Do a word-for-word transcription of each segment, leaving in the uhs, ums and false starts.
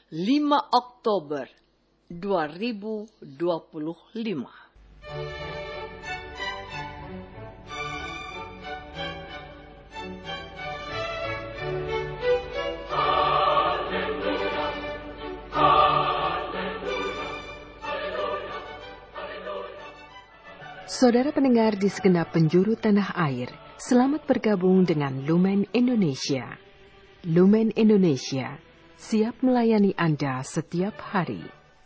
lima Oktober dua ribu dua puluh lima. Saudara pendengar di segenap penjuru tanah air, selamat bergabung dengan Lumen Indonesia. Lumen Indonesia siap melayani Anda setiap hari.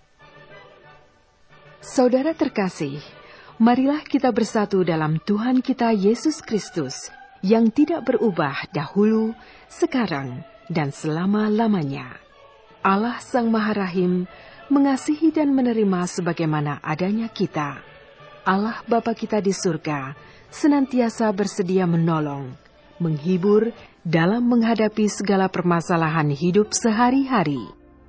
Saudara terkasih, marilah kita bersatu dalam Tuhan kita Yesus Kristus yang tidak berubah dahulu, sekarang, dan selama-lamanya. Allah Sang Maha Rahim mengasihi dan menerima sebagaimana adanya kita. Allah Bapa kita di surga senantiasa bersedia menolong, menghibur dalam menghadapi segala permasalahan hidup sehari-hari.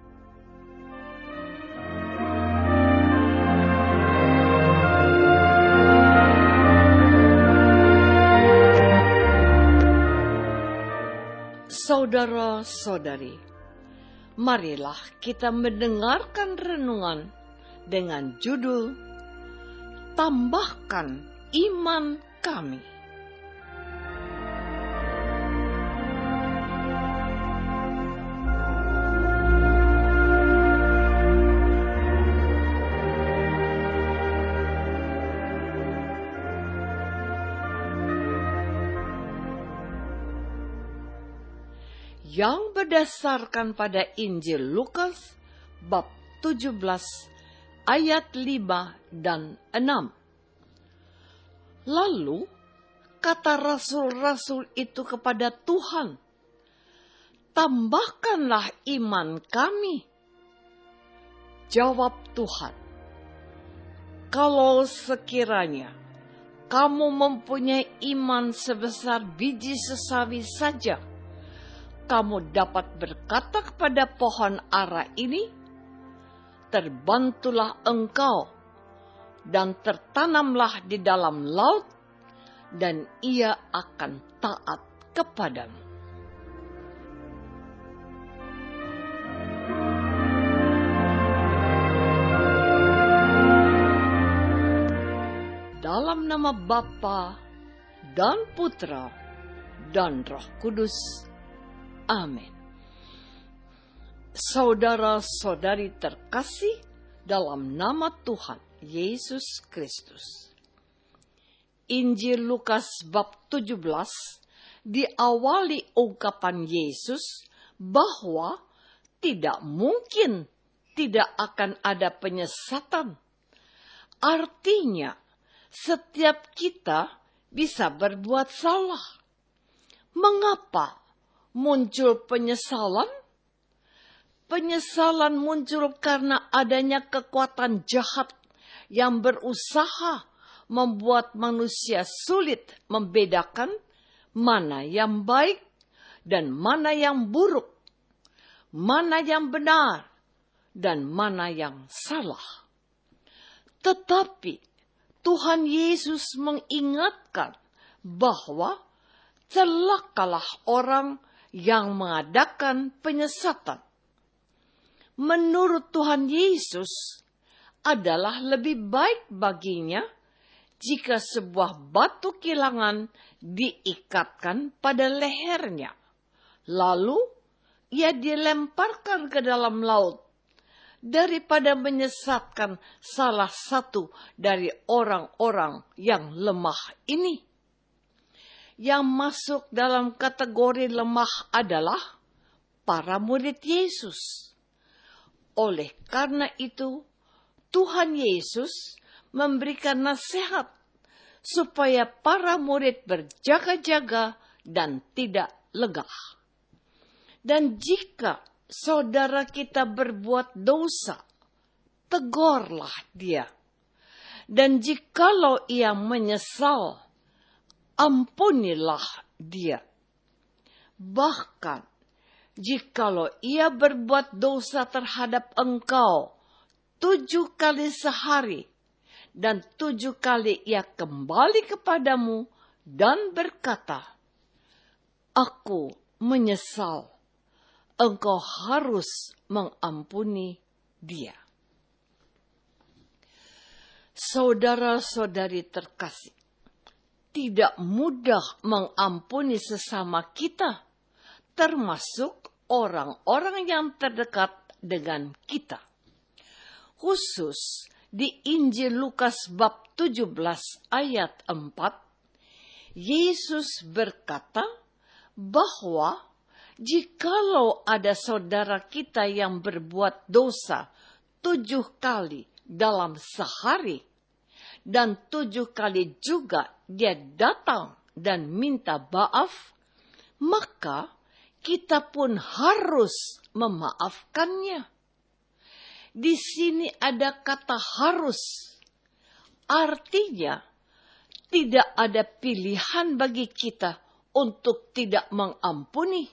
Saudara-saudari, marilah kita mendengarkan renungan dengan judul Tambahkan Iman Kami. Yang berdasarkan pada Injil Lukas bab tujuh belas ayat lima dan enam. Lalu kata rasul-rasul itu kepada Tuhan, "Tambahkanlah iman kami." Jawab Tuhan, "Kalau sekiranya kamu mempunyai iman sebesar biji sesawi saja, kamu dapat berkata kepada pohon ara ini, 'Terbantulah engkau dan tertanamlah di dalam laut,' dan ia akan taat kepadamu." Dalam nama Bapa dan Putra dan Roh Kudus. Amin. Saudara-saudari terkasih dalam nama Tuhan Yesus Kristus. Injil Lukas bab tujuh belas diawali ungkapan Yesus bahwa tidak mungkin tidak akan ada penyesatan. Artinya, setiap kita bisa berbuat salah. Mengapa muncul penyesalan? Penyesalan muncul karena adanya kekuatan jahat yang berusaha membuat manusia sulit membedakan mana yang baik dan mana yang buruk, mana yang benar dan mana yang salah. Tetapi Tuhan Yesus mengingatkan bahwa celakalah orang yang mengadakan penyesatan. Menurut Tuhan Yesus, adalah lebih baik baginya jika sebuah batu kilangan diikatkan pada lehernya, lalu ia dilemparkan ke dalam laut, daripada menyesatkan salah satu dari orang-orang yang lemah ini. Yang masuk dalam kategori lemah adalah para murid Yesus. Oleh karena itu, Tuhan Yesus memberikan nasihat supaya para murid berjaga-jaga dan tidak legah. Dan jika saudara kita berbuat dosa, tegurlah dia. Dan jikalau ia menyesal, ampunilah dia. Bahkan, jikalau ia berbuat dosa terhadap engkau tujuh kali sehari, dan tujuh kali ia kembali kepadamu dan berkata, "Aku menyesal," engkau harus mengampuni dia. Saudara-saudari terkasih, tidak mudah mengampuni sesama kita, termasuk orang-orang yang terdekat dengan kita. Khusus di Injil Lukas bab tujuh belas ayat empat, Yesus berkata bahwa jikalau ada saudara kita yang berbuat dosa tujuh kali dalam sehari, dan tujuh kali juga dia datang dan minta maaf, maka kita pun harus memaafkannya. Di sini ada kata harus, artinya tidak ada pilihan bagi kita untuk tidak mengampuni.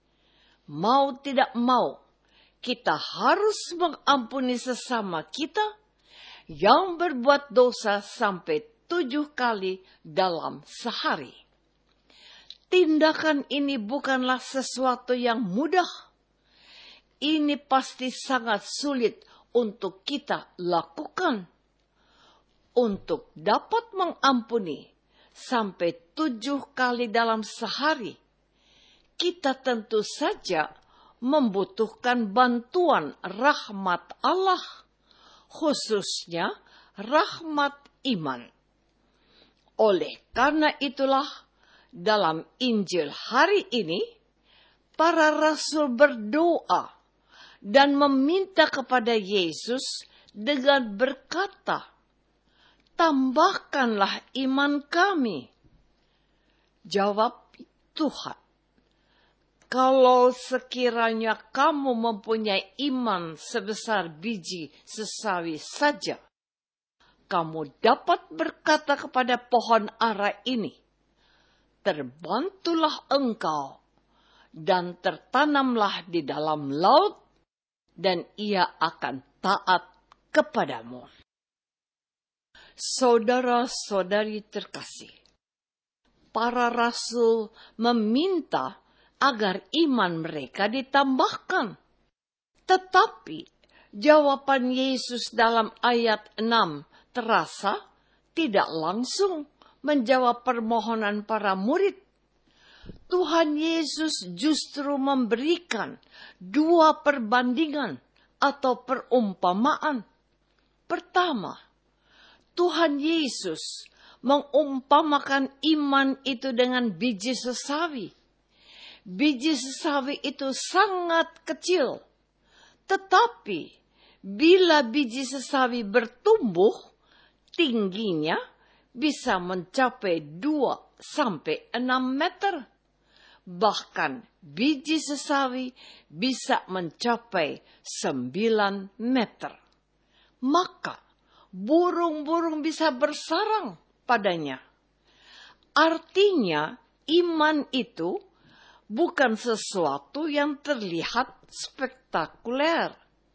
Mau tidak mau, kita harus mengampuni sesama kita yang berbuat dosa sampai tujuh kali dalam sehari. Tindakan ini bukanlah sesuatu yang mudah. Ini pasti sangat sulit untuk kita lakukan. Untuk dapat mengampuni sampai tujuh kali dalam sehari, kita tentu saja membutuhkan bantuan rahmat Allah, khususnya rahmat iman. Oleh karena itulah, dalam Injil hari ini, para rasul berdoa dan meminta kepada Yesus dengan berkata, "Tambahkanlah iman kami." Jawab Tuhan, "Kalau sekiranya kamu mempunyai iman sebesar biji sesawi saja, kamu dapat berkata kepada pohon ara ini, 'Terbantulah engkau dan tertanamlah di dalam laut,' dan ia akan taat kepadamu." Saudara-saudari terkasih, para rasul meminta agar iman mereka ditambahkan. Tetapi jawaban Yesus dalam ayat enam terasa tidak langsung menjawab permohonan para murid. Tuhan Yesus justru memberikan dua perbandingan atau perumpamaan. Pertama, Tuhan Yesus mengumpamakan iman itu dengan biji sesawi. Biji sesawi itu sangat kecil. Tetapi bila biji sesawi bertumbuh, tingginya bisa mencapai dua sampai enam meter. Bahkan biji sesawi bisa mencapai sembilan meter. Maka burung-burung bisa bersarang padanya. Artinya iman itu bukan sesuatu yang terlihat spektakuler.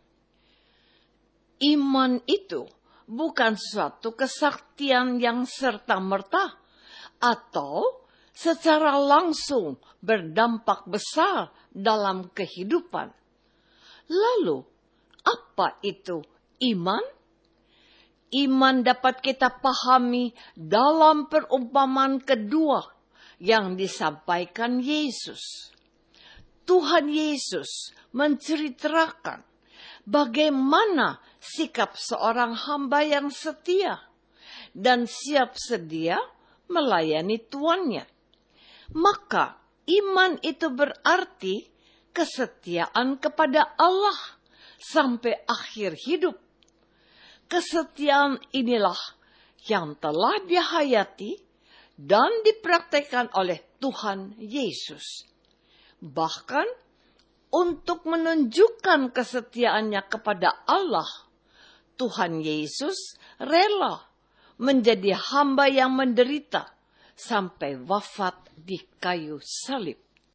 Iman itu bukan suatu kesaktian yang serta-merta atau secara langsung berdampak besar dalam kehidupan. Lalu, apa itu iman? Iman dapat kita pahami dalam perumpamaan kedua yang disampaikan Yesus. Tuhan Yesus menceritakan bagaimana sikap seorang hamba yang setia dan siap sedia melayani tuannya. Maka iman itu berarti kesetiaan kepada Allah sampai akhir hidup. Kesetiaan inilah yang telah dihayati dan dipraktekkan oleh Tuhan Yesus. Bahkan untuk menunjukkan kesetiaannya kepada Allah, Tuhan Yesus rela menjadi hamba yang menderita sampai wafat di kayu salib.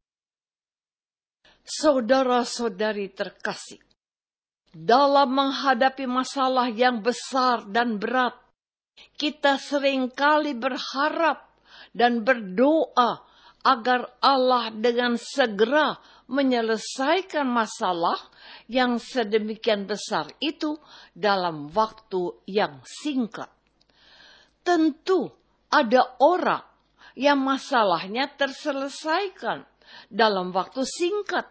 Saudara-saudari terkasih, dalam menghadapi masalah yang besar dan berat, kita seringkali berharap dan berdoa agar Allah dengan segera menyelesaikan masalah yang sedemikian besar itu dalam waktu yang singkat. Tentu ada orang yang masalahnya terselesaikan dalam waktu singkat.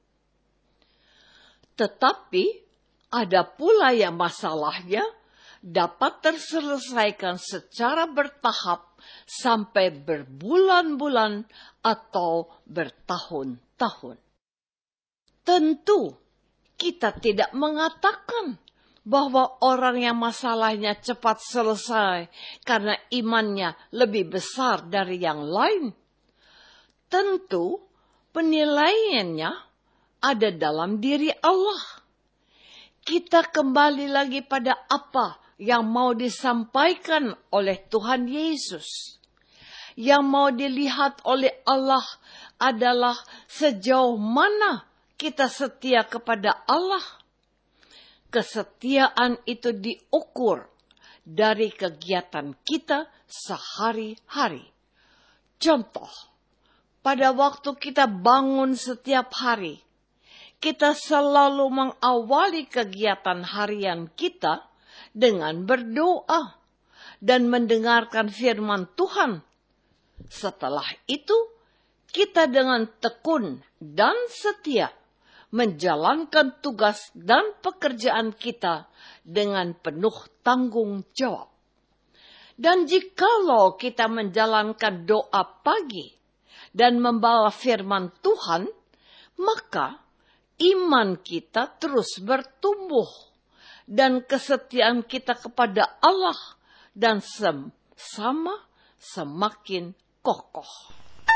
Tetapi ada pula yang masalahnya dapat terselesaikan secara bertahap sampai berbulan-bulan atau bertahun-tahun. Tentu kita tidak mengatakan bahwa orang yang masalahnya cepat selesai karena imannya lebih besar dari yang lain. Tentu penilaiannya ada dalam diri Allah. Kita kembali lagi pada apa yang mau disampaikan oleh Tuhan Yesus. Yang mau dilihat oleh Allah adalah sejauh mana kita setia kepada Allah. Kesetiaan itu diukur dari kegiatan kita sehari-hari. Contoh, pada waktu kita bangun setiap hari, kita selalu mengawali kegiatan harian kita dengan berdoa dan mendengarkan firman Tuhan. Setelah itu, kita dengan tekun dan setia menjalankan tugas dan pekerjaan kita dengan penuh tanggung jawab. Dan jikalau kita menjalankan doa pagi dan membawa firman Tuhan, maka iman kita terus bertumbuh dan kesetiaan kita kepada Allah dan sama semakin kokoh.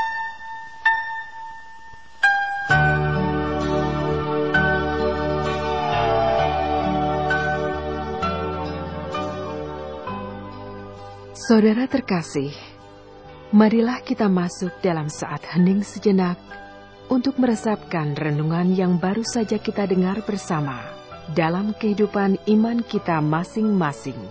Saudara terkasih, marilah kita masuk dalam saat hening sejenak untuk meresapkan renungan yang baru saja kita dengar bersama dalam kehidupan iman kita masing-masing.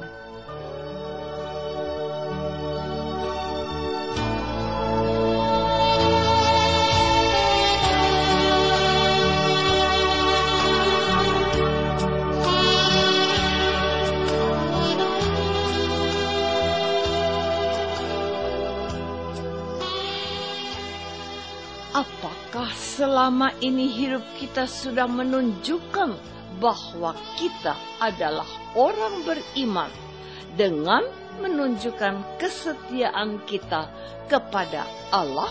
Apakah selama ini hidup kita sudah menunjukkan bahwa kita adalah orang beriman dengan menunjukkan kesetiaan kita kepada Allah?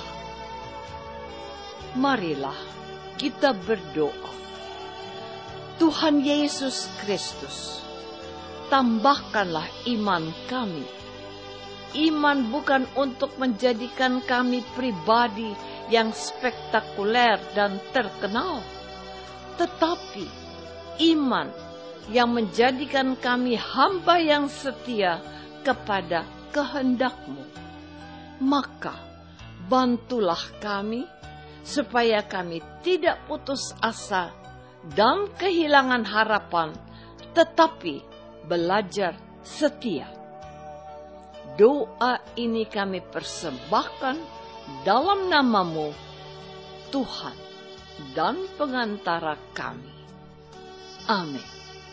Marilah kita berdoa. Tuhan Yesus Kristus, tambahkanlah iman kami. Iman bukan untuk menjadikan kami pribadi yang spektakuler dan terkenal, tetapi iman yang menjadikan kami hamba yang setia kepada kehendak-Mu. Maka bantulah kami supaya kami tidak putus asa dan kehilangan harapan, tetapi belajar setia. Doa ini kami persembahkan dalam nama-Mu, Tuhan dan pengantara kami. Amin.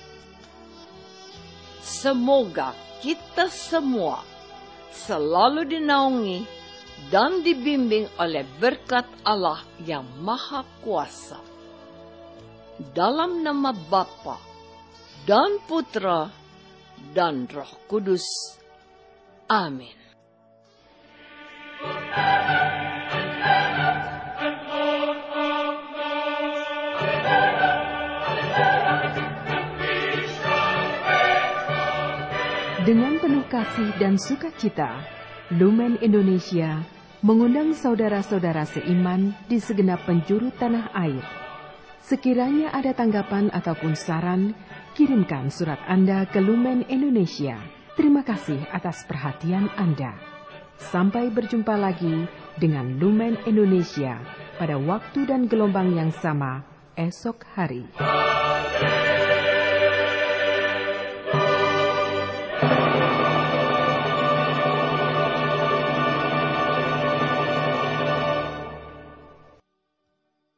Semoga kita semua selalu dinaungi dan dibimbing oleh berkat Allah yang Maha Kuasa. Dalam nama Bapa dan Putra dan Roh Kudus. Amin. Dengan penuh kasih dan sukacita, Lumen Indonesia mengundang saudara-saudara seiman di segenap penjuru tanah air. Sekiranya ada tanggapan ataupun saran, kirimkan surat Anda ke Lumen Indonesia. Terima kasih atas perhatian Anda. Sampai berjumpa lagi dengan Lumen Indonesia pada waktu dan gelombang yang sama esok hari.